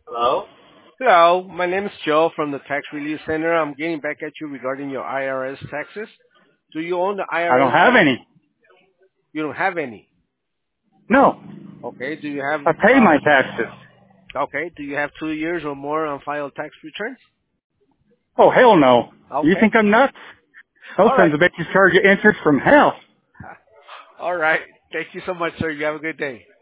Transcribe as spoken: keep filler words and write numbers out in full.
Hello? Hello, my name is Joe from the Tax Relief Center. I'm getting back at you regarding your I R S taxes. Do you own the I don't I R S have back? any. You don't have any. No. Okay. Do you have I pay uh my taxes. okay, do you have two years or more on filed tax returns? Oh, hell no. You Okay. think I'm nuts? Those All sons right. of bitches charge you interest from hell. All right. Thank you so much, sir. You have a good day.